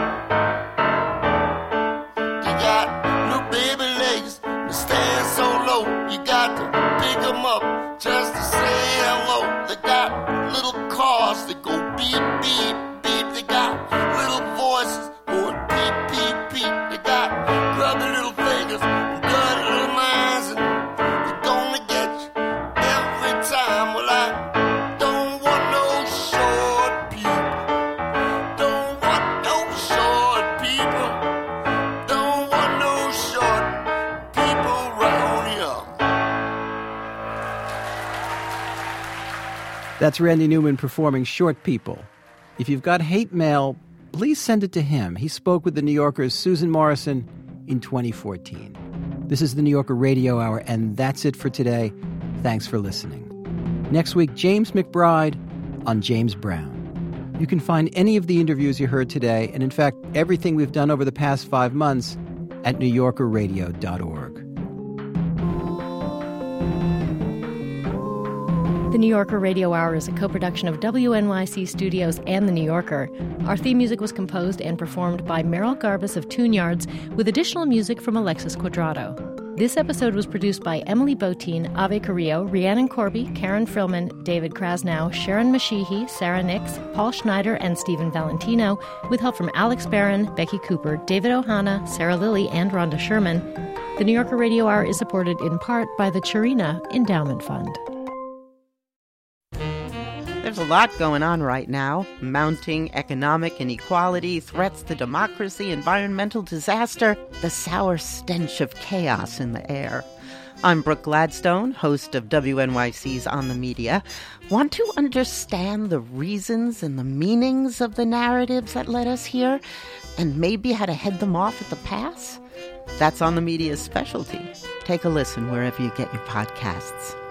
You got little baby legs that stand so low. You got to pick them up just to say hello. They got little cars that go beep, beep, beep. They got little voices going beep, beep, beep. They got grubby little fingers and dirty little minds, and they're gonna get you every time. Well, I don't want no short people. Don't want no short people. Don't want no short people round here. That's Randy Newman performing Short People. If you've got hate mail, please send it to him. He spoke with the New Yorker's Susan Morrison in 2014. This is the New Yorker Radio Hour, and that's it for today. Thanks for listening. Next week, James McBride on James Brown. You can find any of the interviews you heard today, and in fact, everything we've done over the past 5 months at newyorkerradio.org. The New Yorker Radio Hour is a co-production of WNYC Studios and The New Yorker. Our theme music was composed and performed by Merrill Garbus of Tune Yards, with additional music from Alexis Quadrado. This episode was produced by Emily Botine, Ave Carrillo, Rhiannon Corby, Karen Frillman, David Krasnow, Sharon Mashihi, Sarah Nix, Paul Schneider, and Stephen Valentino, with help from Alex Barron, Becky Cooper, David Ohana, Sarah Lilly, and Rhonda Sherman. The New Yorker Radio Hour is supported in part by the Chirina Endowment Fund. There's a lot going on right now. Mounting economic inequality, threats to democracy, environmental disaster, the sour stench of chaos in the air. I'm Brooke Gladstone, host of WNYC's On the Media. Want to understand the reasons and the meanings of the narratives that led us here, and maybe how to head them off at the pass? That's On the Media's specialty. Take a listen wherever you get your podcasts.